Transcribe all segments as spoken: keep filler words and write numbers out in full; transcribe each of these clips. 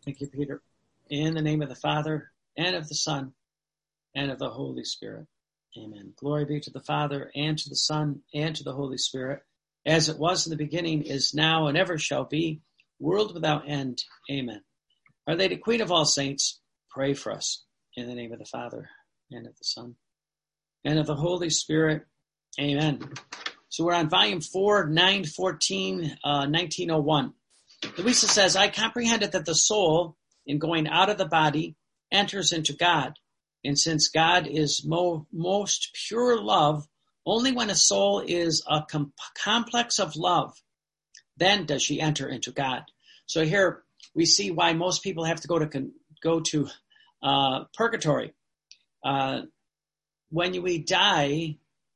Thank you, Peter. In the name of the Father, and of the Son, and of the Holy Spirit. Amen. Glory be to the Father, and to the Son, and to the Holy Spirit, as it was in the beginning, is now, and ever shall be, world without end. Amen. Our Lady, Queen of all saints, pray for us. In the name of the Father, and of the Son, and of the Holy Spirit. Amen. So we're on volume four, nine fourteen, uh, nineteen oh one. Louisa says, I comprehended that the soul, in going out of the body, enters into God. And since God is mo- most pure love, only when a soul is a com- complex of love, then does she enter into God. So here we see why most people have to go to con- go to uh, purgatory. Uh, when we die,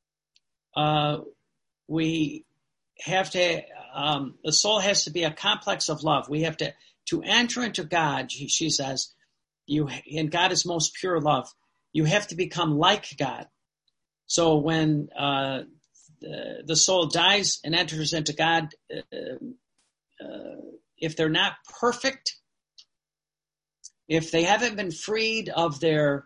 uh, we have to, um, the soul has to be a complex of love. We have to, to enter into God, she, she says, you, and God is most pure love. You have to become like God. So when uh, the, the soul dies and enters into God, uh, uh, if they're not perfect, if they haven't been freed of their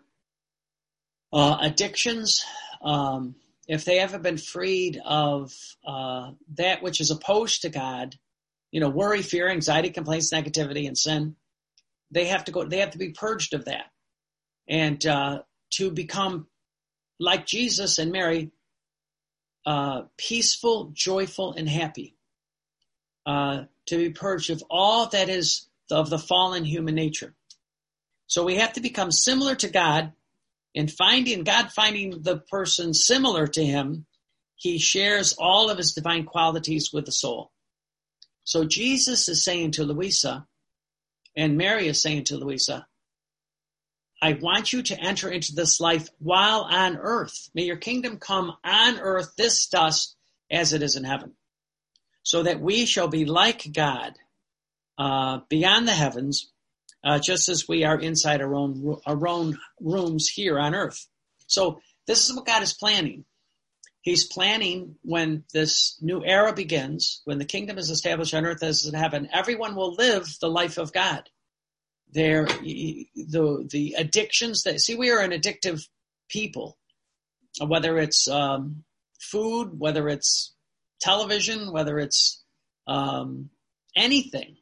uh, addictions, um, if they haven't been freed of uh, that which is opposed to God, you know, worry, fear, anxiety, complaints, negativity, and sin, they have to go. They have to be purged of that, and uh, to become like Jesus and Mary, uh, peaceful, joyful, and happy. Uh, to be purged of all that is of the fallen human nature. So we have to become similar to God. In finding God, finding the person similar to him, he shares all of his divine qualities with the soul. So Jesus is saying to Louisa, and Mary is saying to Louisa, I want you to enter into this life while on earth. May your kingdom come on earth, this dust, as it is in heaven, so that we shall be like God uh, beyond the heavens, Uh, just as we are inside our own our own rooms here on earth. So this is what God is planning. He's planning when this new era begins, when the kingdom is established on earth as in heaven, everyone will live the life of God. There, the the addictions that see, we are an addictive people, whether it's um, food, whether it's television, whether it's um, anything.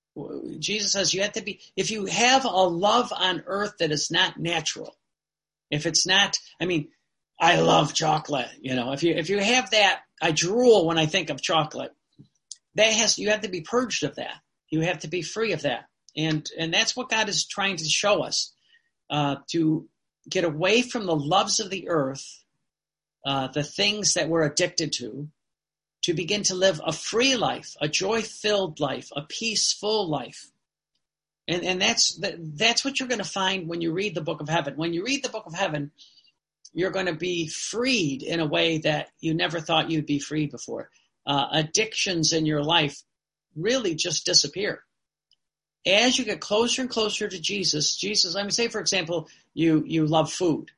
Jesus says you have to be, if you have a love on earth that is not natural, if it's not, I mean, I love chocolate, you know, if you, if you have that, I drool when I think of chocolate, that has, you have to be purged of that. You have to be free of that. And, and that's what God is trying to show us, uh, to get away from the loves of the earth, uh, the things that we're addicted to, to begin to live a free life, a joy-filled life, a peaceful life. And, and that's that's what you're going to find when you read the book of heaven. When you read the book of heaven, you're going to be freed in a way that you never thought you'd be free before. Uh, addictions in your life really just disappear. As you get closer and closer to Jesus, Jesus, let me say, for example, you, you love food.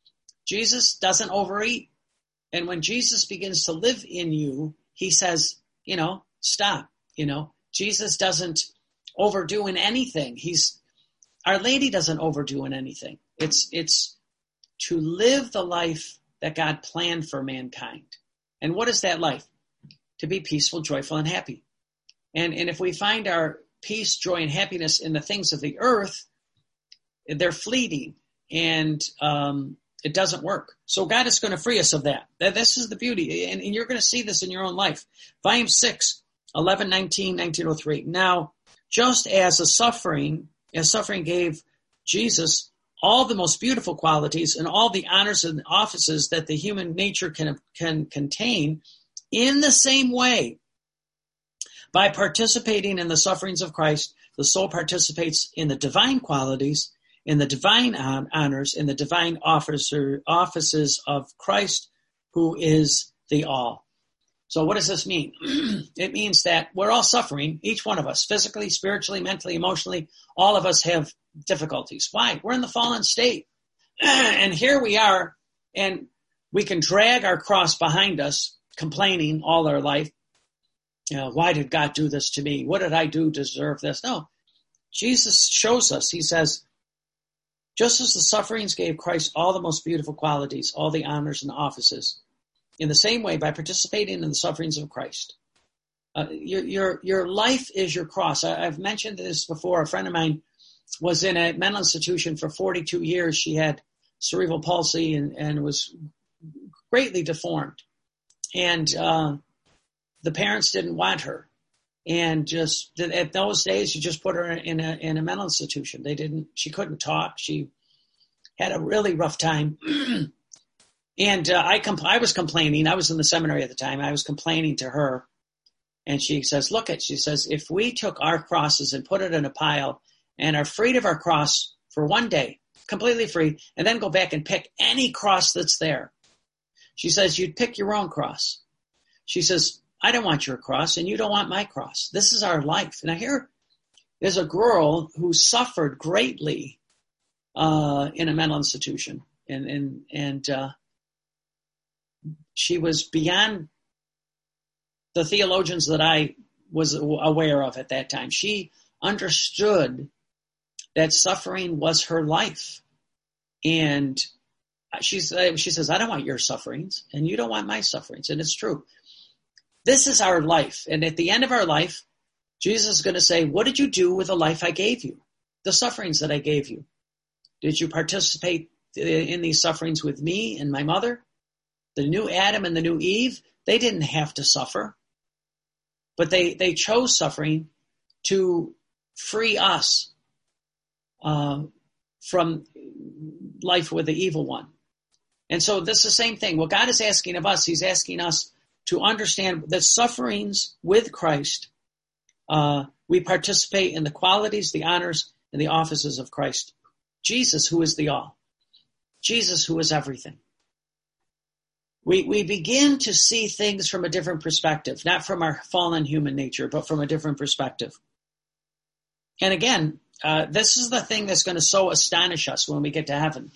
Jesus doesn't overeat. And when Jesus begins to live in you, he says, you know, stop, you know, Jesus doesn't overdo in anything. He's, Our Lady doesn't overdo in anything. It's, it's to live the life that God planned for mankind. And what is that life? To be peaceful, joyful, and happy. And, and if we find our peace, joy, and happiness in the things of the earth, they're fleeting. And, um, it doesn't work. So God is going to free us of that. This is the beauty. And, and you're going to see this in your own life. Volume six, eleven nineteen, nineteen oh three. Now, just as a suffering, as suffering gave Jesus all the most beautiful qualities and all the honors and offices that the human nature can, can contain, in the same way, by participating in the sufferings of Christ, the soul participates in the divine qualities, in the divine honors, in the divine officer, offices of Christ, who is the all. So what does this mean? It means that we're all suffering, each one of us, physically, spiritually, mentally, emotionally. All of us have difficulties. Why? We're in the fallen state. And here we are, and we can drag our cross behind us, complaining all our life. You know, why did God do this to me? What did I do to deserve this? No. Jesus shows us, he says, just as the sufferings gave Christ all the most beautiful qualities, all the honors and offices, in the same way, by participating in the sufferings of Christ, uh, your, your, your life is your cross. I, I've mentioned this before. A friend of mine was in a mental institution for forty-two years. She had cerebral palsy and, and was greatly deformed. And uh, the parents didn't want her. And just at those days, you just put her in a in a mental institution. They didn't. She couldn't talk. She had a really rough time. and uh, I compl- I was complaining. I was in the seminary at the time. I was complaining to her, and she says, "Look at." She says, "If we took our crosses and put it in a pile, and are freed of our cross for one day, completely free, and then go back and pick any cross that's there," she says, "you'd pick your own cross." She says, "I don't want your cross, and you don't want my cross. This is our life." Now here is a girl who suffered greatly uh, in a mental institution, and and and uh, she was beyond the theologians that I was aware of at that time. She understood that suffering was her life, and she's she says, "I don't want your sufferings, and you don't want my sufferings," and it's true. This is our life. And at the end of our life, Jesus is going to say, what did you do with the life I gave you? The sufferings that I gave you. Did you participate in these sufferings with me and my mother? The new Adam and the new Eve, they didn't have to suffer. But they, they chose suffering to free us uh, from life with the evil one. And so this is the same thing. What God is asking of us, he's asking us to understand that sufferings with Christ, uh, we participate in the qualities, the honors, and the offices of Christ. Jesus, who is the all. Jesus, who is everything. We we begin to see things from a different perspective, not from our fallen human nature, but from a different perspective. And again, uh, this is the thing that's going to so astonish us when we get to heaven.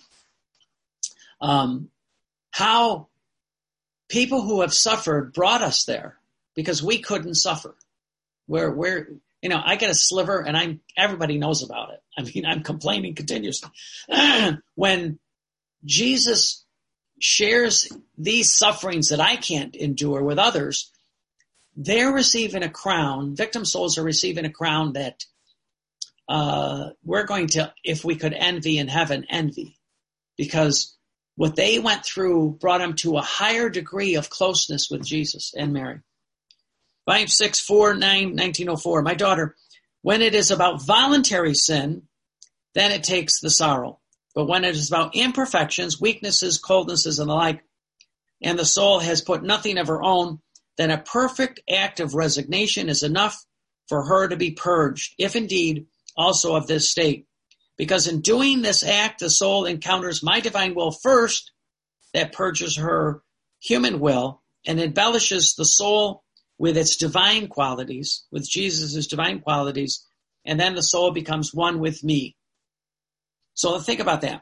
Um, how people who have suffered brought us there because we couldn't suffer. Where we're, you know, I get a sliver and I'm, everybody knows about it. I mean, I'm complaining continuously. When Jesus shares these sufferings that I can't endure with others, they're receiving a crown. Victim souls are receiving a crown that uh, we're going to, if we could envy in heaven, envy. Because what they went through brought them to a higher degree of closeness with Jesus and Mary. five six four nine nineteen oh four. My daughter, when it is about voluntary sin, then it takes the sorrow. But when it is about imperfections, weaknesses, coldnesses, and the like, and the soul has put nothing of her own, then a perfect act of resignation is enough for her to be purged, if indeed also of this state. Because in doing this act, the soul encounters my divine will first, that purges her human will and embellishes the soul with its divine qualities, with Jesus' divine qualities, and then the soul becomes one with me. So think about that.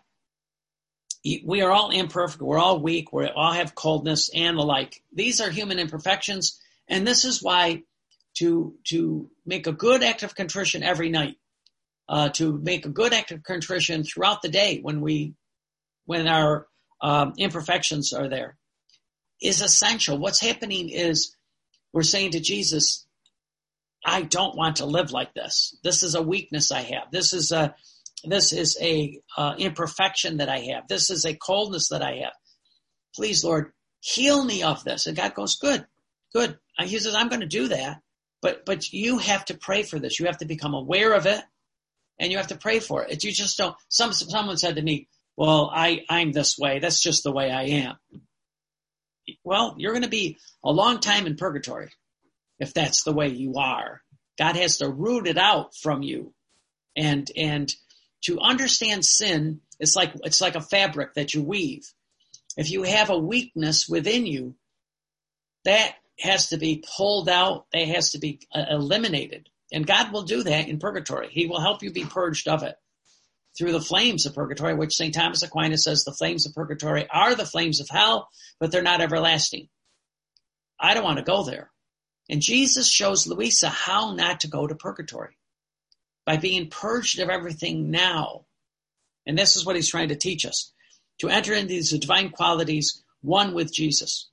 We are all imperfect, we're all weak, we all have coldness and the like. These are human imperfections, and this is why to, to make a good act of contrition every night, Uh, to make a good act of contrition throughout the day when we, when our um, imperfections are there, is essential. What's happening is we're saying to Jesus, I don't want to live like this. This is a weakness I have. This is a, this is a uh, imperfection that I have. This is a coldness that I have. Please, Lord, heal me of this. And God goes, good, good. And he says, I'm going to do that, but but you have to pray for this. You have to become aware of it. And you have to pray for it. You just don't. Some someone said to me, "Well, I I'm this way. That's just the way I am." Well, you're going to be a long time in purgatory if that's the way you are. God has to root it out from you, and and to understand sin, it's like it's like a fabric that you weave. If you have a weakness within you, that has to be pulled out. That has to be uh, eliminated. And God will do that in purgatory. He will help you be purged of it through the flames of purgatory, which Saint Thomas Aquinas says the flames of purgatory are the flames of hell, but they're not everlasting. I don't want to go there. And Jesus shows Louisa how not to go to purgatory. by being purged of everything now. And this is what he's trying to teach us, to enter into these divine qualities, one with Jesus.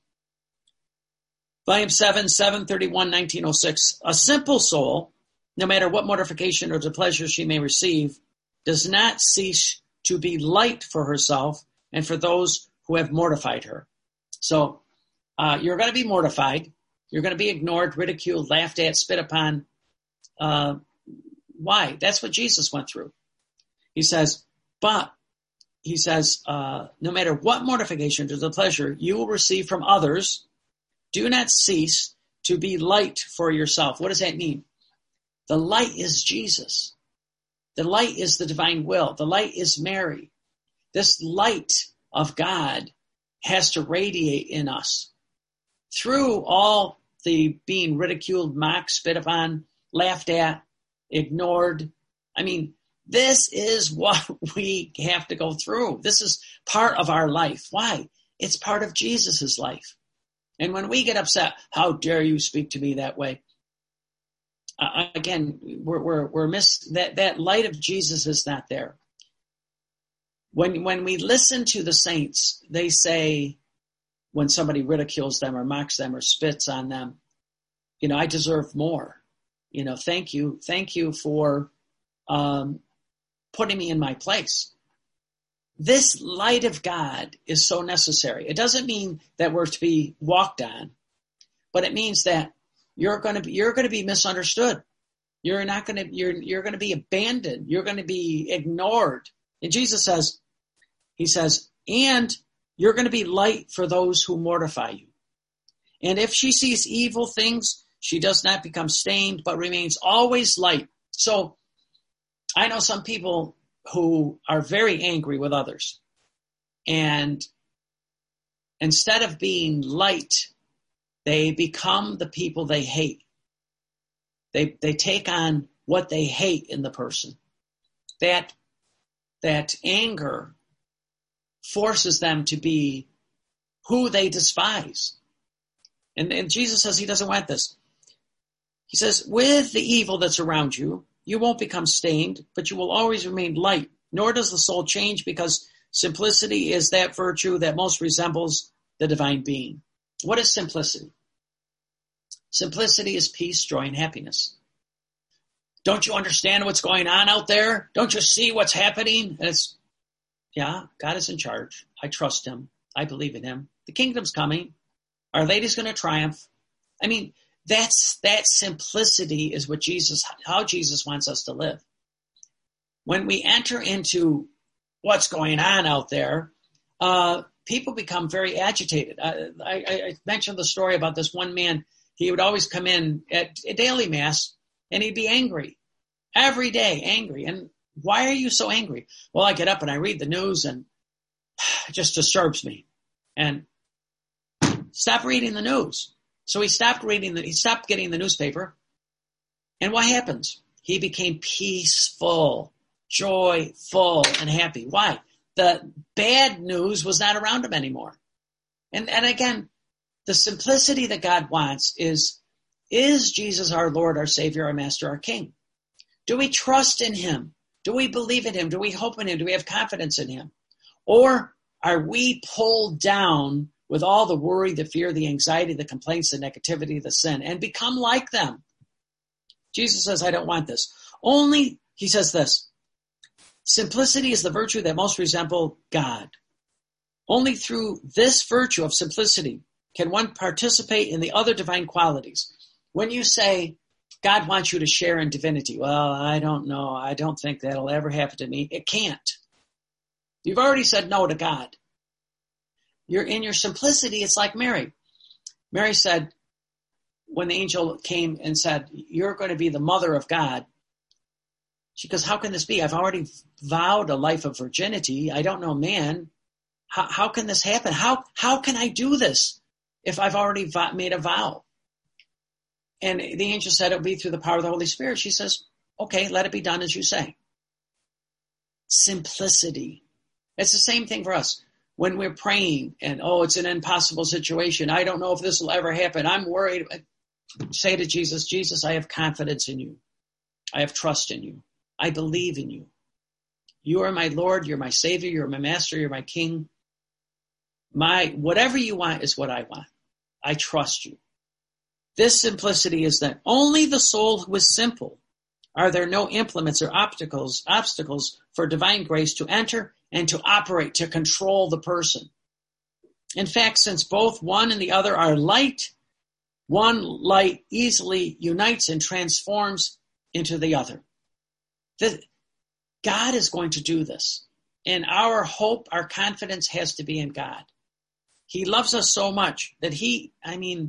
Volume seven, seven thirty-one, nineteen oh six. A simple soul, no matter what mortification or displeasure she may receive, does not cease to be light for herself and for those who have mortified her. So uh, you're going to be mortified. You're going to be ignored, ridiculed, laughed at, spit upon. Uh, why? That's what Jesus went through. He says, but, he says, uh, no matter what mortification or displeasure you will receive from others, do not cease to be light for yourself. What does that mean? The light is Jesus. The light is the divine will. The light is Mary. This light of God has to radiate in us. Through all the being ridiculed, mocked, spit upon, laughed at, ignored. I mean, this is what we have to go through. This is part of our life. Why? It's part of Jesus's life. And when we get upset, how dare you speak to me that way? Uh, again, we're we're we're miss that that light of Jesus is not there. When when we listen to the saints, they say, when somebody ridicules them or mocks them or spits on them, you know, I deserve more. You know, thank you, thank you for um, putting me in my place. This light of God is so necessary. It doesn't mean that we're to be walked on, but it means that you're going to be, you're going to be misunderstood. You're not going to, you're, you're going to be abandoned. You're going to be ignored. And Jesus says, he says, and you're going to be light for those who mortify you. And if she sees evil things, she does not become stained, but remains always light. So I know some people who are very angry with others. And instead of being light, they become the people they hate. They they take on what they hate in the person. That, that anger forces them to be who they despise. And, and Jesus says he doesn't want this. He says, with the evil that's around you, you won't become stained, but you will always remain light. Nor does the soul change, because simplicity is that virtue that most resembles the divine being. What is simplicity? Simplicity is peace, joy, and happiness. Don't you understand what's going on out there? Don't you see what's happening? And it's, yeah, God is in charge. I trust him. I believe in him. The kingdom's coming. Our Lady's going to triumph. I mean, That's that simplicity is what Jesus, how Jesus wants us to live. When we enter into what's going on out there, uh, people become very agitated. I, I, I mentioned the story about this one man. He would always come in at a daily mass and he'd be angry every day, angry. And why are you so angry? Well, I get up and I read the news and it just disturbs me. And stop reading the news. So he stopped reading, the, he stopped getting the newspaper. And what happens? He became peaceful, joyful, and happy. Why? The bad news was not around him anymore. And, and again, the simplicity that God wants is, is Jesus our Lord, our Savior, our Master, our King? Do we trust in him? Do we believe in him? Do we hope in him? Do we have confidence in him? Or are we pulled down with all the worry, the fear, the anxiety, the complaints, the negativity, the sin, and become like them? Jesus says, I don't want this. Only, he says this, simplicity is the virtue that most resemble God. Only through this virtue of simplicity can one participate in the other divine qualities. When you say, God wants you to share in divinity, well, I don't know. I don't think that'll ever happen to me. It can't. You've already said no to God. You're in your simplicity. It's like Mary. Mary said, when the angel came and said, you're going to be the mother of God. She goes, how can this be? I've already vowed a life of virginity. I don't know man. How, how can this happen? How, how can I do this if I've already v- made a vow? And the angel said it'll be through the power of the Holy Spirit. She says, okay, let it be done as you say. Simplicity. It's the same thing for us. When we're praying and, oh, it's an impossible situation. I don't know if this will ever happen. I'm worried. Say to Jesus, Jesus, I have confidence in you. I have trust in you. I believe in you. You are my Lord, you're my Savior, you're my Master, you're my King. My whatever you want is what I want. I trust you. This simplicity is that only the soul who is simple are there no implements or obstacles, obstacles for divine grace to enter and to operate, to control the person. In fact, since both one and the other are light, one light easily unites and transforms into the other. The, God is going to do this. And our hope, our confidence has to be in God. He loves us so much that he, I mean,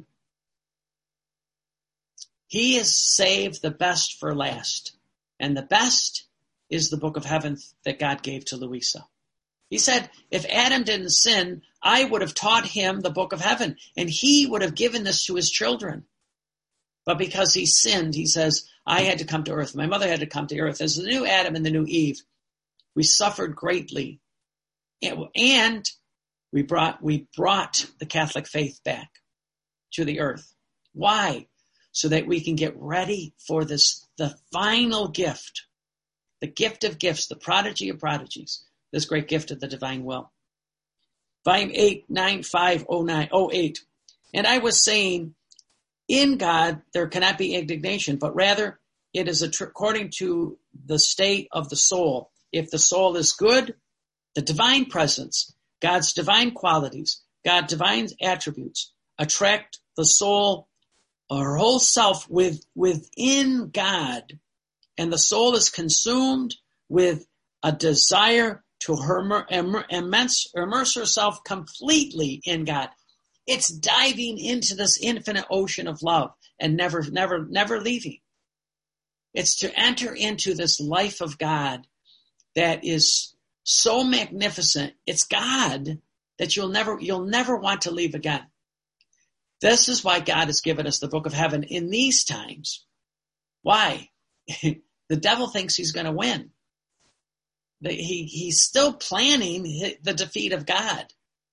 he has saved the best for last. And the best is the book of heaven that God gave to Louisa. He said, if Adam didn't sin, I would have taught him the book of heaven, and he would have given this to his children. But because he sinned, he says, I had to come to earth. My mother had to come to earth. As the new Adam and the new Eve, we suffered greatly. And we brought, we brought the Catholic faith back to the earth. Why? So that we can get ready for this, the final gift, the gift of gifts, the prodigy of prodigies, this great gift of the divine will. Volume eight, nine five oh nine oh eight. And I was saying, in God, there cannot be indignation, but rather it is tr- according to the state of the soul. If the soul is good, the divine presence, God's divine qualities, God's divine attributes attract the soul, her whole self with, within God. And the soul is consumed with a desire to her, immense, immerse herself completely in God. It's diving into this infinite ocean of love and never, never, never leaving. It's to enter into this life of God that is so magnificent. It's God that you'll never, you'll never want to leave again. This is why God has given us the book of heaven in these times. Why? The devil thinks he's going to win. He, he's still planning the defeat of God.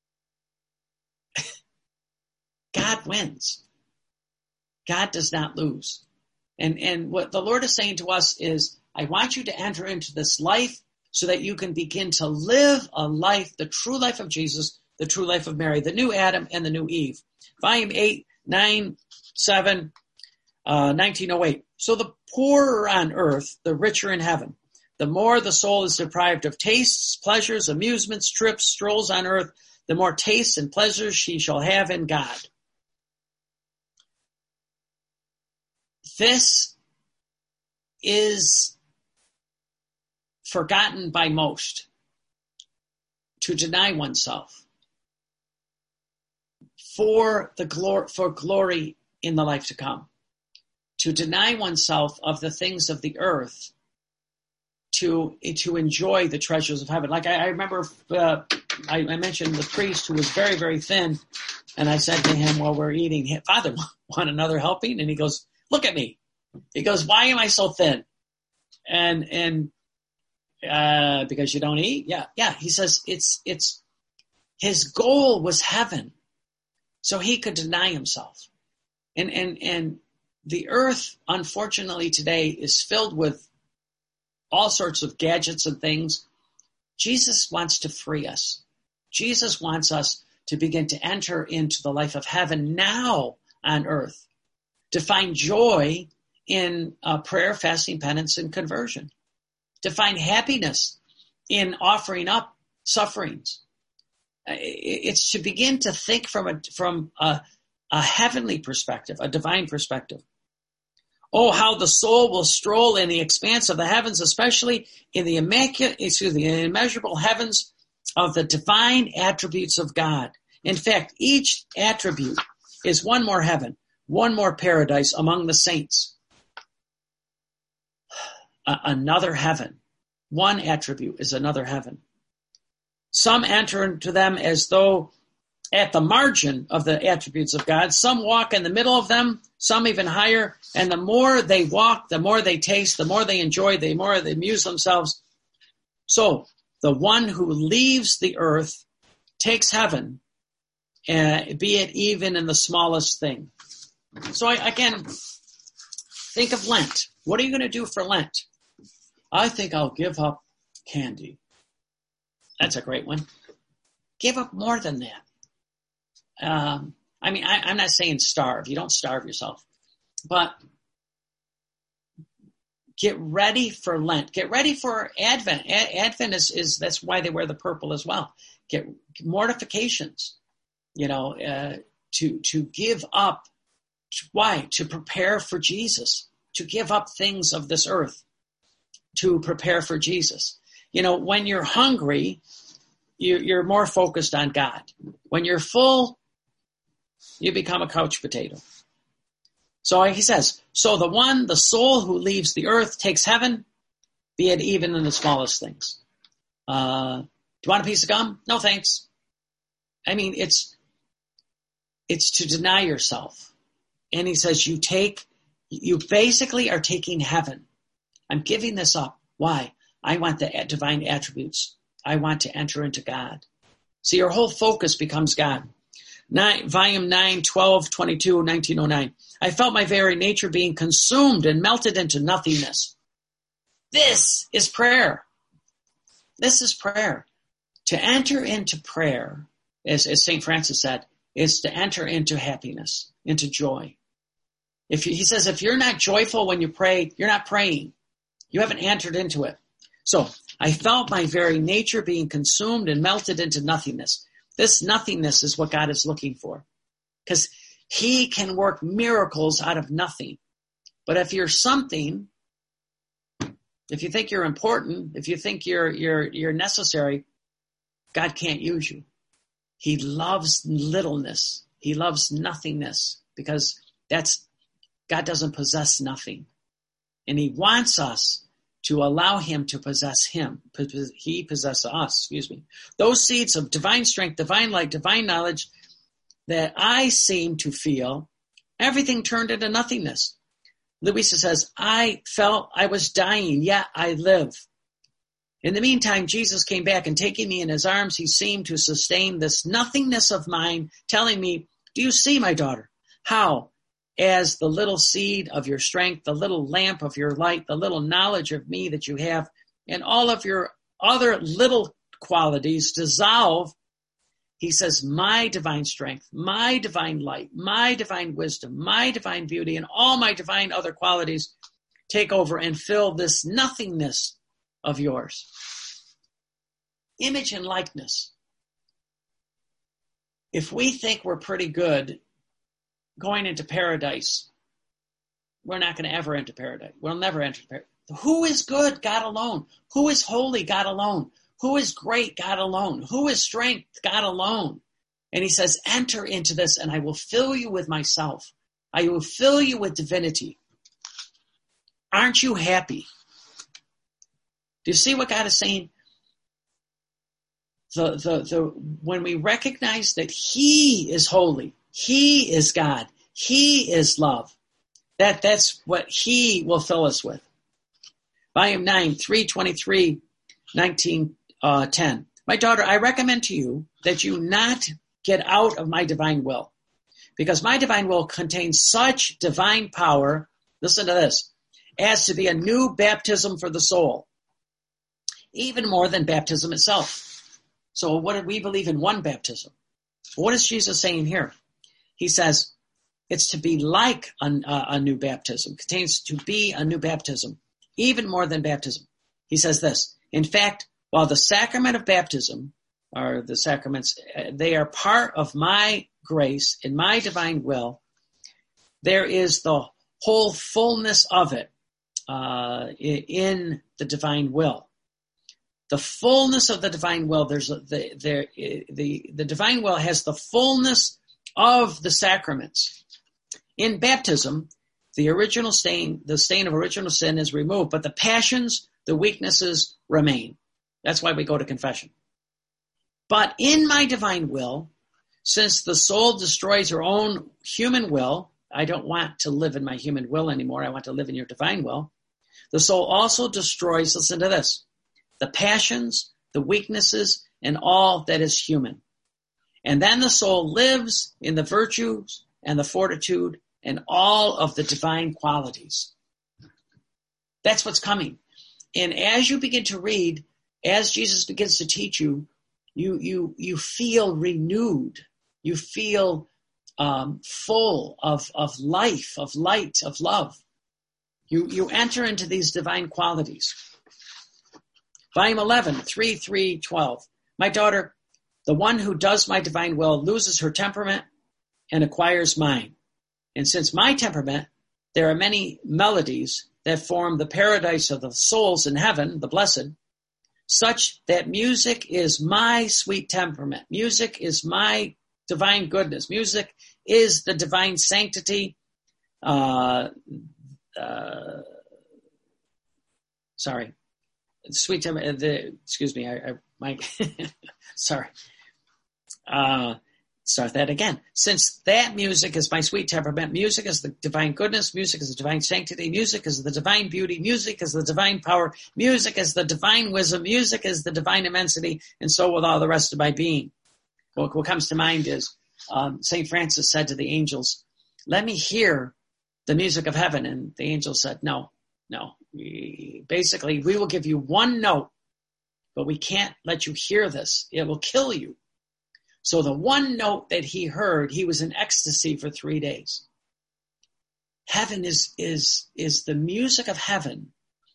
God wins. God does not lose. And, and what the Lord is saying to us is, I want you to enter into this life so that you can begin to live a life, the true life of Jesus, the true life of Mary, the new Adam and the new Eve. Volume eight, nine, seven, uh, nineteen oh eight. So the poorer on earth, the richer in heaven. The more the soul is deprived of tastes, pleasures, amusements, trips, strolls on earth, the more tastes and pleasures she shall have in God. This is forgotten by most, to deny oneself for the glory, for glory in the life to come, to deny oneself of the things of the earth, to to enjoy the treasures of heaven. Like I, I remember, uh, I, I mentioned the priest who was very, very thin, and I said to him while we're eating, hey, Father, want another helping? And he goes, look at me. He goes, why am I so thin? And and uh, because you don't eat? Yeah, yeah. He says it's it's his goal was heaven, so he could deny himself. And and and the earth, unfortunately, today is filled with all sorts of gadgets and things. Jesus wants to free us. Jesus wants us to begin to enter into the life of heaven now on earth, to find joy in uh, prayer, fasting, penance, and conversion, to find happiness in offering up sufferings. It's to begin to think from a from a, a heavenly perspective, a divine perspective. Oh, how the soul will stroll in the expanse of the heavens, especially in the immaculate, excuse me, the immeasurable heavens of the divine attributes of God. In fact, each attribute is one more heaven, one more paradise among the saints. A- another heaven. One attribute is another heaven. Some enter into them as though at the margin of the attributes of God. Some walk in the middle of them, some even higher. And the more they walk, the more they taste, the more they enjoy, the more they amuse themselves. So the one who leaves the earth takes heaven, uh, be it even in the smallest thing. So I, again, think of Lent. What are you going to do for Lent? I think I'll give up candy. That's a great one. Give up more than that. Um, I mean, I, I'm not saying starve. You don't starve yourself. But get ready for Lent. Get ready for Advent. A- Advent is, is, that's why they wear the purple as well. Get mortifications, you know, uh, to, to give up. Why? To prepare for Jesus. To give up things of this earth. To prepare for Jesus. You know, when you're hungry, you, you're more focused on God. When you're full, you become a couch potato. So he says, so the one, the soul who leaves the earth takes heaven, be it even in the smallest things. Uh, do you want a piece of gum? No, thanks. I mean, it's, it's to deny yourself. And he says, you take, you basically are taking heaven. I'm giving this up. Why? I want the divine attributes. I want to enter into God. So your whole focus becomes God. Nine, volume nine, twelve, twenty-two, nineteen oh nine. I felt my very nature being consumed and melted into nothingness. This is prayer. This is prayer. To enter into prayer, as, as Saint Francis said, is to enter into happiness, into joy. If you, he says, if you're not joyful when you pray, you're not praying. You haven't entered into it. So I felt my very nature being consumed and melted into nothingness. This nothingness is what God is looking for, because he can work miracles out of nothing. But if you're something, if you think you're important, if you think you're you're you're necessary, God can't use you. He loves littleness. He loves nothingness, because that's God doesn't possess nothing. And he wants us to allow him to possess him. He possesses us, excuse me. Those seeds of divine strength, divine light, divine knowledge that I seem to feel, everything turned into nothingness. Louisa says, I felt I was dying, yet I live. In the meantime, Jesus came back, and taking me in his arms, he seemed to sustain this nothingness of mine, telling me, do you see, my daughter, how as the little seed of your strength, the little lamp of your light, the little knowledge of me that you have, and all of your other little qualities dissolve, he says, my divine strength, my divine light, my divine wisdom, my divine beauty, and all my divine other qualities take over and fill this nothingness of yours. Image and likeness. If we think we're pretty good going into paradise, we're not going to ever enter paradise. We'll never enter paradise. Who is good? God alone. Who is holy? God alone. Who is great? God alone. Who is strength? God alone. And he says, enter into this, and I will fill you with myself. I will fill you with divinity. Aren't you happy? Do you see what God is saying? The, the, the, when we recognize that he is holy, he is God, he is love, that, that's what he will fill us with. Volume nine, three twenty-three, nineteen ten. My daughter, I recommend to you that you not get out of my divine will, because my divine will contains such divine power, listen to this, as to be a new baptism for the soul, even more than baptism itself. So what did we believe in? One baptism. What is Jesus saying here? He says it's to be like a, a new baptism, contains to be a new baptism, even more than baptism. He says this, in fact, while the sacrament of baptism, or the sacraments, they are part of my grace in my divine will, there is the whole fullness of it uh, in the divine will. The fullness of the divine will, there's a, the, there, the, the divine will has the fullness of the sacraments. In baptism, the original stain, the stain of original sin is removed, but the passions, the weaknesses remain. That's why we go to confession. But in my divine will, since the soul destroys her own human will, I don't want to live in my human will anymore. I want to live in your divine will. The soul also destroys, listen to this, the passions, the weaknesses, and all that is human. And then the soul lives in the virtues and the fortitude and all of the divine qualities. That's what's coming. and as you begin to read, as Jesus begins to teach you, you you you feel renewed. You feel um, full of of life, of light, of love. You you enter into these divine qualities. Volume eleven, three, three, twelve. My daughter, the one who does my divine will loses her temperament and acquires mine. And since my temperament, there are many melodies that form the paradise of the souls in heaven, the blessed, such that music is my sweet temperament. Music is my divine goodness. Music is the divine sanctity. Uh, uh, sorry. Sweet temperament, the, excuse me, I, I my, sorry. Uh, Start that again. Since that music is my sweet temperament, music is the divine goodness, music is the divine sanctity, music is the divine beauty, music is the divine power, music is the divine wisdom, music is the divine immensity, and so with all the rest of my being. What, what comes to mind is um, Saint Francis said to the angels, let me hear the music of heaven. And the angels said, no, no. We, basically, we will give you one note, but we can't let you hear this. It will kill you. So the one note that he heard, he was in ecstasy for three days. Heaven is is is the music of heaven.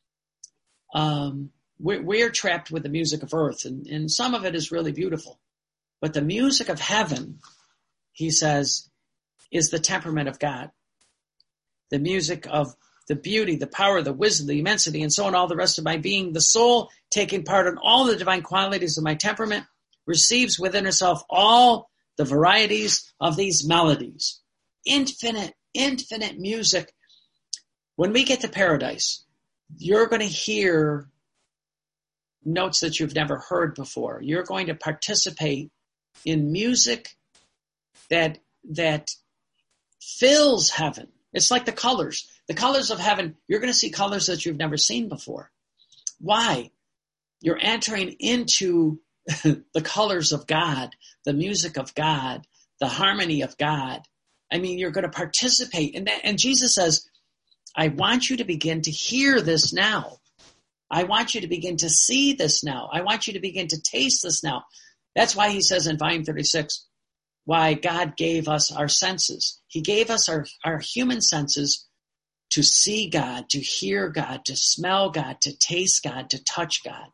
Um, we're, we're trapped with the music of earth, and, and some of it is really beautiful. But the music of heaven, he says, is the temperament of God. The music of the beauty, the power, the wisdom, the immensity, and so on, all the rest of my being, the soul taking part in all the divine qualities of my temperament, receives within herself all the varieties of these melodies. Infinite, infinite music. When we get to paradise, you're going to hear notes that you've never heard before. You're going to participate in music that that fills heaven. It's like the colors. The colors of heaven, you're going to see colors that you've never seen before. Why? You're entering into the colors of God, the music of God, the harmony of God. I mean, you're going to participate in that. And Jesus says, I want you to begin to hear this now. I want you to begin to see this now. I want you to begin to taste this now. That's why he says in volume thirty-six, why God gave us our senses. He gave us our, our human senses to see God, to hear God, to smell God, to taste God, to touch God.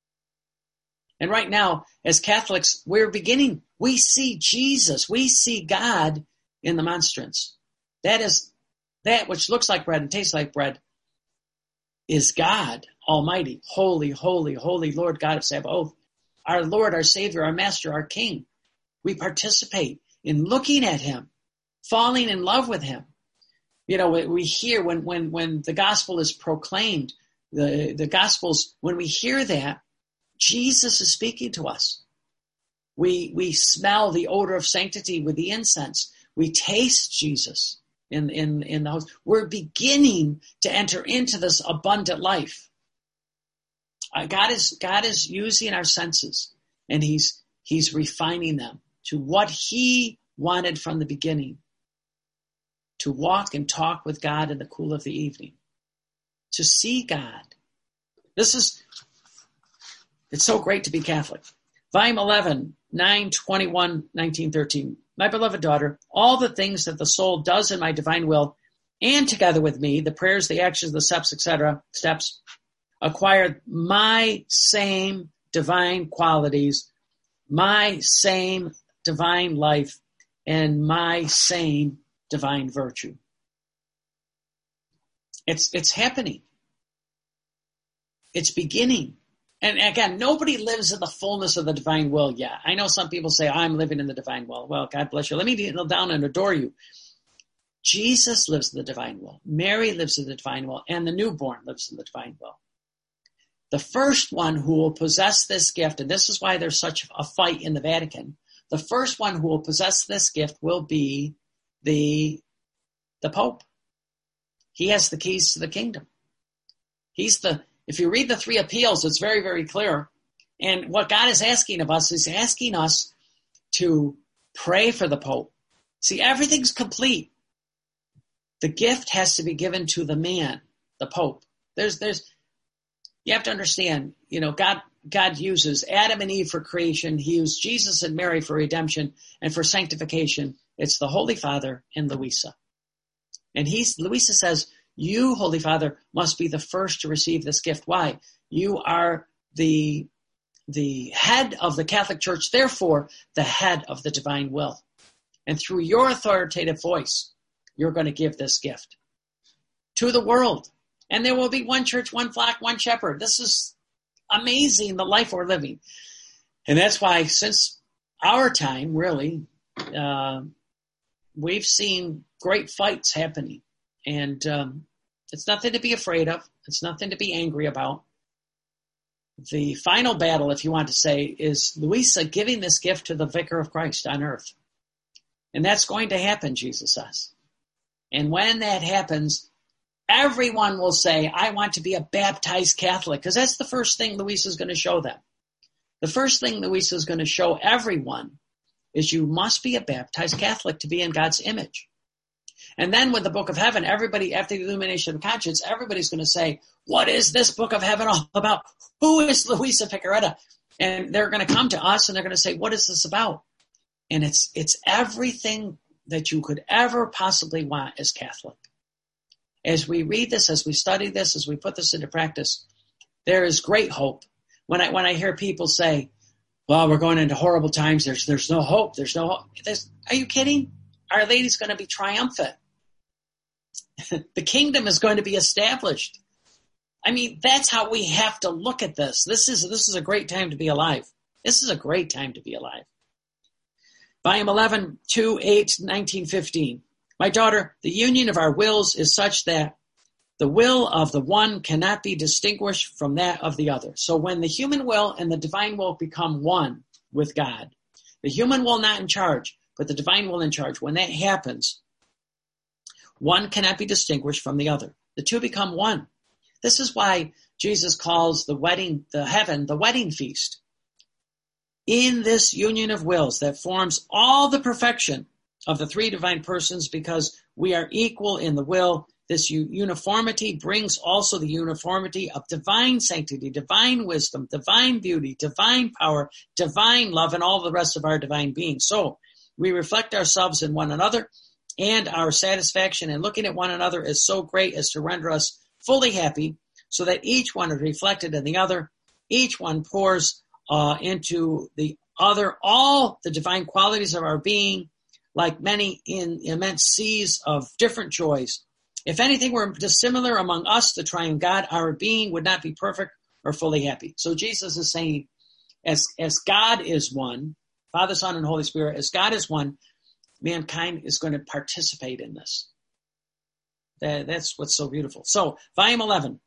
And right now, as Catholics, we're beginning, we see Jesus, we see God in the monstrance. That is, that which looks like bread and tastes like bread is God Almighty, holy, holy, holy Lord God of Sabaoth, our Lord, our Savior, our Master, our King. We participate in looking at him, falling in love with him. You know, we hear when, when, when the gospel is proclaimed, the, the gospels, when we hear that, Jesus is speaking to us. We we smell the odor of sanctity with the incense. We taste Jesus in, in, in the house. We're beginning to enter into this abundant life. Uh, God is God is using our senses, and He's He's refining them to what He wanted from the beginning. To walk and talk with God in the cool of the evening. To see God. This is It's so great to be Catholic. Volume eleven, nine twenty-one, nineteen thirteen. My beloved daughter, all the things that the soul does in my divine will, and together with me, the prayers, the actions, the steps, et cetera, steps, acquire my same divine qualities, my same divine life, and my same divine virtue. It's it's happening. It's beginning. And again, nobody lives in the fullness of the divine will yet. I know some people say, I'm living in the divine will. Well, God bless you. Let me kneel down and adore you. Jesus lives in the divine will. Mary lives in the divine will. And the newborn lives in the divine will. The first one who will possess this gift, and this is why there's such a fight in the Vatican, the first one who will possess this gift will be the, the Pope. He has the keys to the kingdom. He's the If you read the three appeals, it's very, very clear. And what God is asking of us is asking us to pray for the Pope. See, everything's complete. The gift has to be given to the man, the Pope. There's, there's, you have to understand, you know, God, God uses Adam and Eve for creation. He used Jesus and Mary for redemption, and for sanctification, it's the Holy Father and Louisa. And he's, Louisa says, you, Holy Father, must be the first to receive this gift. Why? You are the, the head of the Catholic Church, therefore the head of the divine will. And through your authoritative voice, you're going to give this gift to the world. And there will be one church, one flock, one shepherd. This is amazing, the life we're living. And that's why since our time, really, uh, we've seen great fights happening. And um, it's nothing to be afraid of. It's nothing to be angry about. The final battle, if you want to say, is Louisa giving this gift to the Vicar of Christ on earth. And that's going to happen, Jesus says. And when that happens, everyone will say, I want to be a baptized Catholic, because that's the first thing Louisa is going to show them. The first thing Louisa is going to show everyone is you must be a baptized Catholic to be in God's image. And then with the Book of Heaven, everybody, after the illumination of conscience, everybody's going to say, what is this Book of Heaven all about? Who is Louisa Picaretta? And they're going to come to us and they're going to say, what is this about? And it's it's everything that you could ever possibly want as Catholic. As we read this, as we study this, as we put this into practice, there is great hope. When I when I hear people say, well, we're going into horrible times, there's there's no hope, there's no hope. There's, are you kidding? Our Lady's going to be triumphant. The kingdom is going to be established. I mean, that's how we have to look at this. This is this is a great time to be alive. This is a great time to be alive. Volume eleven, two, eight, nineteen fifteen. My daughter, the union of our wills is such that the will of the one cannot be distinguished from that of the other. So when the human will and the divine will become one with God, the human will not in charge, but the divine will in charge. When that happens, one cannot be distinguished from the other. The two become one. This is why Jesus calls the wedding, the heaven, the wedding feast. In this union of wills that forms all the perfection of the three divine persons, because we are equal in the will, this uniformity brings also the uniformity of divine sanctity, divine wisdom, divine beauty, divine power, divine love, and all the rest of our divine being. So we reflect ourselves in one another, and our satisfaction in looking at one another is so great as to render us fully happy, so that each one is reflected in the other. Each one pours uh, into the other all the divine qualities of our being, like many in immense seas of different joys. If anything were dissimilar among us, the triune God, our being would not be perfect or fully happy. So Jesus is saying, as, as God is one, Father, Son, and Holy Spirit, as God is one, mankind is going to participate in this. That, that's what's so beautiful. So, volume eleven,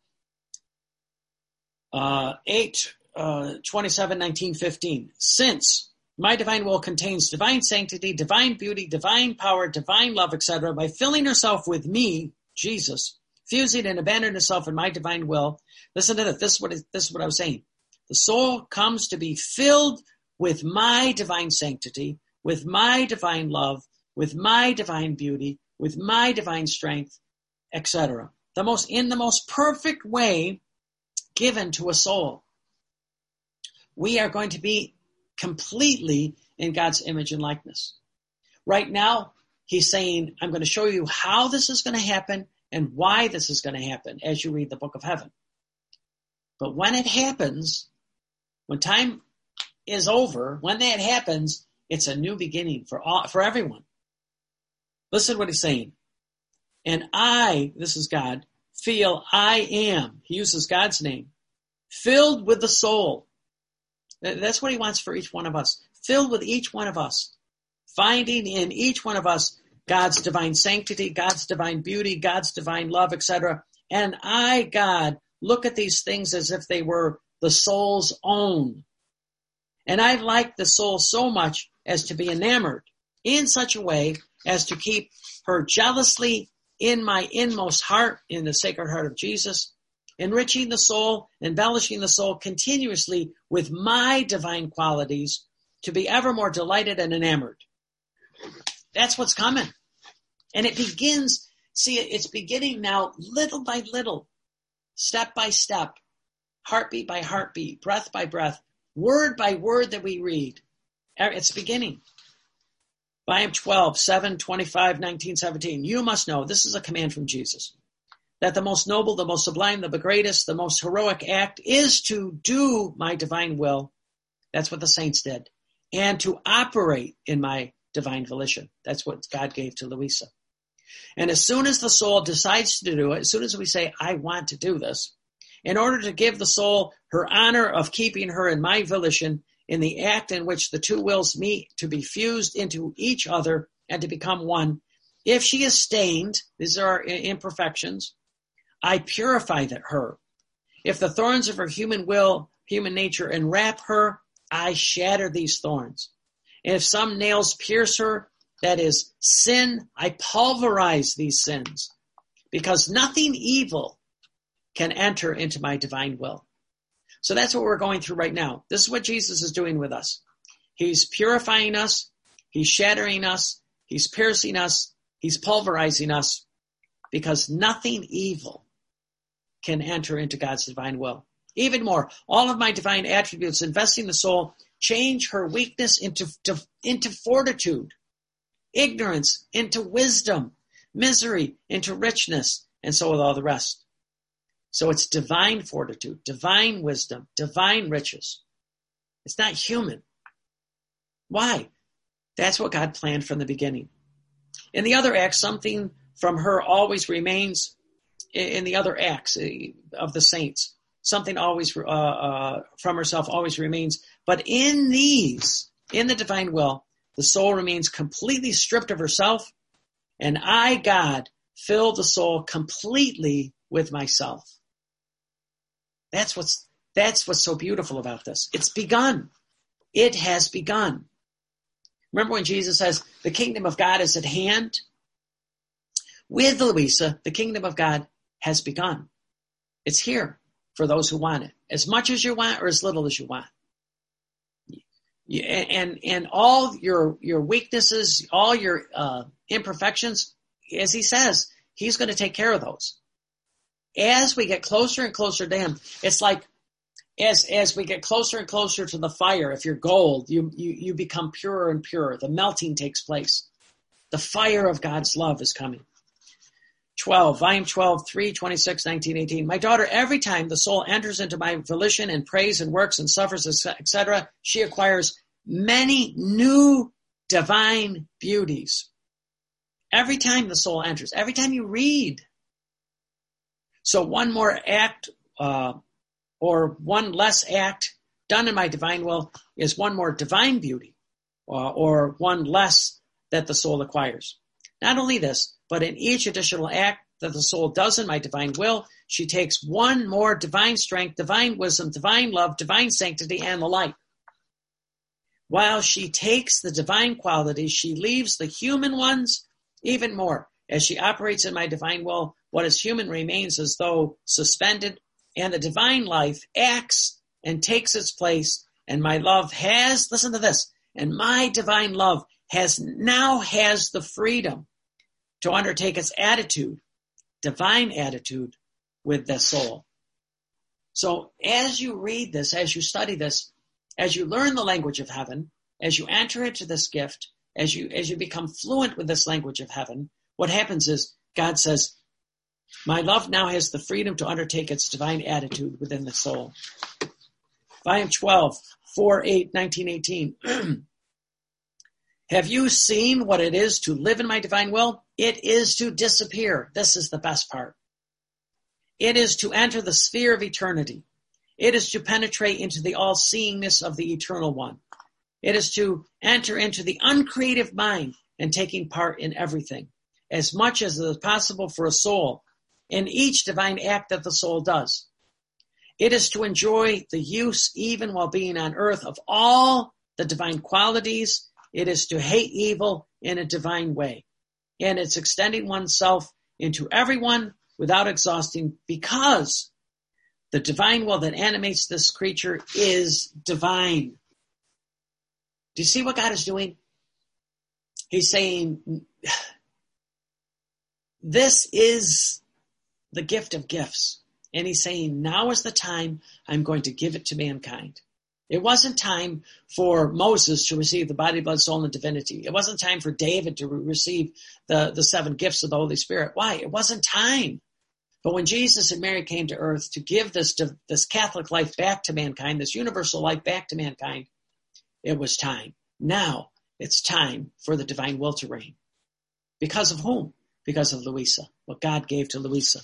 uh, eight, uh, twenty-seven, nineteen, fifteen. Since my divine will contains divine sanctity, divine beauty, divine power, divine love, et cetera, by filling herself with me, Jesus, fusing and abandoning herself in my divine will. Listen to this. This is what, it, this is what I was saying. The soul comes to be filled with my divine sanctity, with my divine love, with my divine beauty, with my divine strength, et cetera. The most, in the most perfect way given to a soul. We are going to be completely in God's image and likeness. Right now, he's saying, I'm going to show you how this is going to happen and why this is going to happen as you read the Book of Heaven. But when it happens, when time is over, when that happens, it's a new beginning for all, for everyone. Listen to what he's saying. And I, this is God, feel I am, he uses God's name, filled with the soul. That's what he wants for each one of us. Filled with each one of us. Finding in each one of us God's divine sanctity, God's divine beauty, God's divine love, et cetera. And I, God, look at these things as if they were the soul's own. And I like the soul so much as to be enamored in such a way as to keep her jealously in my inmost heart, in the Sacred Heart of Jesus, enriching the soul, embellishing the soul continuously with my divine qualities to be ever more delighted and enamored. That's what's coming. And it begins, see, it's beginning now little by little, step by step. heartbeat by heartbeat, breath by breath, word by word that we read. It's beginning. Volume twelve, seven, twenty-five, nineteen, seventeen. You must know, this is a command from Jesus, that the most noble, the most sublime, the greatest, the most heroic act is to do my divine will. That's what the saints did. And to operate in my divine volition. That's what God gave to Louisa. And as soon as the soul decides to do it, as soon as we say, I want to do this, in order to give the soul her honor of keeping her in my volition, in the act in which the two wills meet to be fused into each other and to become one, if she is stained, these are imperfections, I purify her. If the thorns of her human will, human nature enwrap her, I shatter these thorns. And if some nails pierce her, that is sin, I pulverize these sins, because nothing evil can enter into my divine will. So that's what we're going through right now. This is what Jesus is doing with us. He's purifying us. He's shattering us. He's piercing us. He's pulverizing us, because nothing evil can enter into God's divine will. Even more, all of my divine attributes, investing the soul, change her weakness into, to, into fortitude, ignorance into wisdom, misery into richness, and so with all the rest. So it's divine fortitude, divine wisdom, divine riches. It's not human. Why? That's what God planned from the beginning. In the other acts, something from her always remains. In the other acts of the saints, something always uh, uh, from herself always remains. But in these, in the divine will, the soul remains completely stripped of herself, and I, God, fill the soul completely with myself. That's what's that's what's so beautiful about this. It's begun. It has begun. Remember when Jesus says, the kingdom of God is at hand? With Louisa, the kingdom of God has begun. It's here for those who want it. As much as you want or as little as you want. And and all your your weaknesses, all your uh, imperfections, as he says, he's going to take care of those. As we get closer and closer to him, it's like as as we get closer and closer to the fire, if you're gold, you you you become purer and purer. The melting takes place. The fire of God's love is coming. twelve, volume twelve, three, twenty-six, nineteen, eighteen. My daughter, every time the soul enters into my volition and prays and works and suffers, et cetera, she acquires many new divine beauties. Every time the soul enters, every time you read. So one more act uh, or one less act done in my divine will is one more divine beauty uh, or one less that the soul acquires. Not only this, but in each additional act that the soul does in my divine will, she takes one more divine strength, divine wisdom, divine love, divine sanctity, and the like. While she takes the divine qualities, she leaves the human ones even more. As she operates in my divine will, what is human remains as though suspended, and the divine life acts and takes its place, and my love has, listen to this, and my divine love has now has the freedom to undertake its attitude, divine attitude, with the soul. So as you read this, as you study this, as you learn the language of heaven, as you enter into this gift, as you as you become fluent with this language of heaven, what happens is God says, my love now has the freedom to undertake its divine attitude within the soul. Volume twelve, four, eight, nineteen, eighteen. Have you seen what it is to live in my divine will? It is to disappear. This is the best part. It is to enter the sphere of eternity. It is to penetrate into the all-seeingness of the Eternal One. It is to enter into the uncreative mind and taking part in everything, as much as it is possible for a soul in each divine act that the soul does. It is to enjoy the use, even while being on earth, of all the divine qualities. It is to hate evil in a divine way. And it's extending oneself into everyone without exhausting, because the divine will that animates this creature is divine. Do you see what God is doing? He's saying, this is the gift of gifts. And he's saying, now is the time I'm going to give it to mankind. It wasn't time for Moses to receive the body, blood, soul, and divinity. It wasn't time for David to receive the, the seven gifts of the Holy Spirit. Why? It wasn't time. But when Jesus and Mary came to earth to give this, this Catholic life back to mankind, this universal life back to mankind, it was time. Now it's time for the divine will to reign. Because of whom? Because of Louisa, what God gave to Louisa.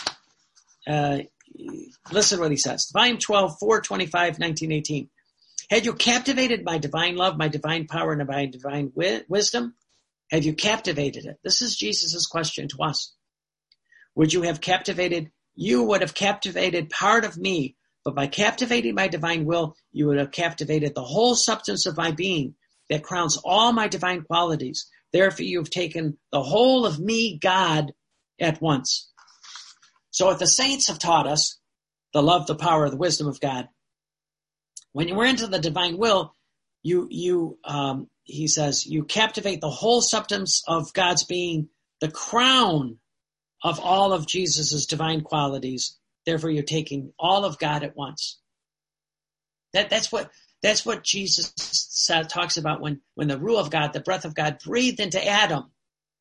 Uh, listen to what he says. Volume twelve, four twenty-five, nineteen eighteen. Had you captivated my divine love, my divine power, and my divine wi- wisdom? Have you captivated it? This is Jesus' question to us. Would you have captivated? You would have captivated part of me, but by captivating my divine will, you would have captivated the whole substance of my being that crowns all my divine qualities. Therefore, you have taken the whole of me, God, at once. So if the saints have taught us the love, the power, the wisdom of God, when you were into the divine will, you, you, um, he says, you captivate the whole substance of God's being, the crown of all of Jesus's divine qualities. Therefore, you're taking all of God at once. That, that's what, that's what Jesus said, talks about when, when the ruah of God, the breath of God breathed into Adam.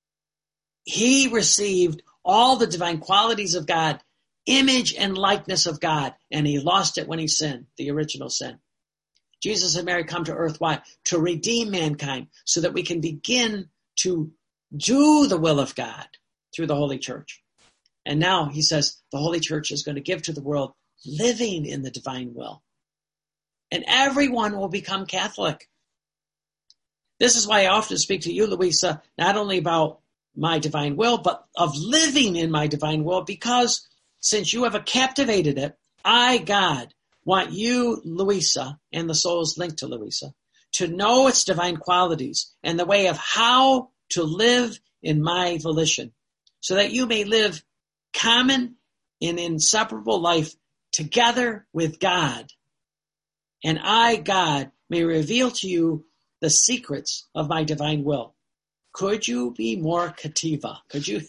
He received all the divine qualities of God, image and likeness of God, and he lost it when he sinned, the original sin. Jesus and Mary come to earth. Why? To redeem mankind so that we can begin to do the will of God through the Holy Church. And now he says the Holy Church is going to give to the world living in the divine will. And everyone will become Catholic. This is why I often speak to you, Louisa, not only about my divine will, but of living in my divine will, because since you have captivated it, I, God, want you, Louisa, and the souls linked to Louisa, to know its divine qualities and the way of how to live in my volition, so that you may live common and inseparable life together with God. And I, God, may reveal to you the secrets of my divine will. Could you be more cativa? Could you?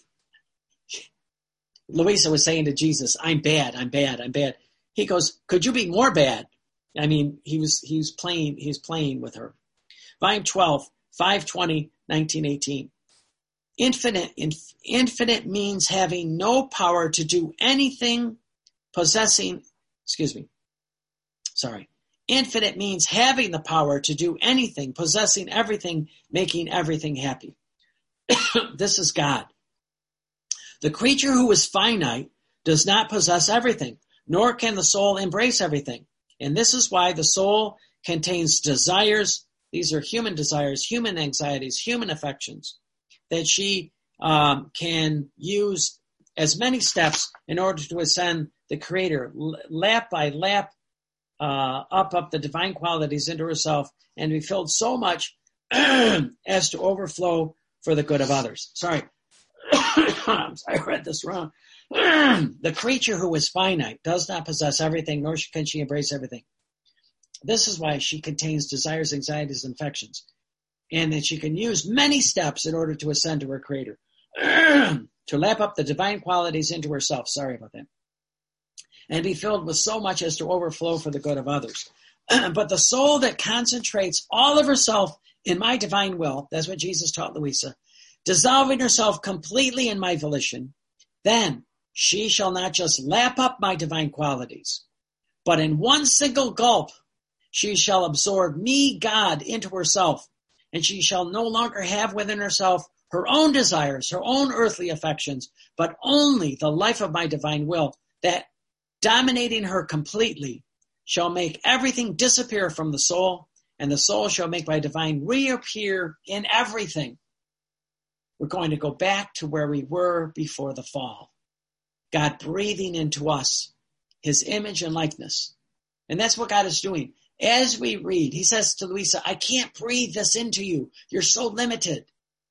Louisa was saying to Jesus, I'm bad, I'm bad, I'm bad. He goes, could you be more bad? I mean, he was, he was playing, he was playing with her. Volume twelve, five twenty, nineteen eighteen. Infinite, inf, infinite means having no power to do anything, possessing, excuse me, sorry. Infinite means having the power to do anything, possessing everything, making everything happy. This is God. The creature who is finite does not possess everything, nor can the soul embrace everything. And this is why the soul contains desires. These are human desires, human anxieties, human affections, that she um, can use as many steps in order to ascend the Creator, lap by lap, Uh, up up the divine qualities into herself and be filled so much as to overflow for the good of others. Sorry. I'm sorry, I read this wrong. The creature who is finite does not possess everything, nor can she embrace everything. This is why she contains desires, anxieties, and affections, and that she can use many steps in order to ascend to her Creator, to lap up the divine qualities into herself. Sorry about that. And be filled with so much as to overflow for the good of others. But the soul that concentrates all of herself in my divine will, that's what Jesus taught Louisa, dissolving herself completely in my volition, then she shall not just lap up my divine qualities, but in one single gulp, she shall absorb me, God, into herself, and she shall no longer have within herself her own desires, her own earthly affections, but only the life of my divine will, that dominating her completely, shall make everything disappear from the soul, and the soul shall make my divine reappear in everything. We're going to go back to where we were before the fall. God breathing into us his image and likeness. And that's what God is doing. As we read, he says to Louisa, I can't breathe this into you. You're so limited.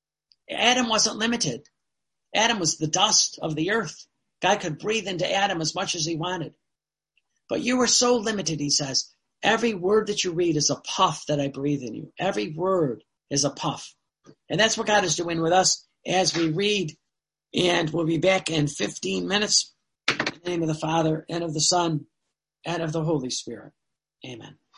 Adam wasn't limited. Adam was the dust of the earth. God could breathe into Adam as much as he wanted. But you were so limited, he says. Every word that you read is a puff that I breathe in you. Every word is a puff. And that's what God is doing with us as we read. And we'll be back in fifteen minutes. In the name of the Father, and of the Son, and of the Holy Spirit. Amen.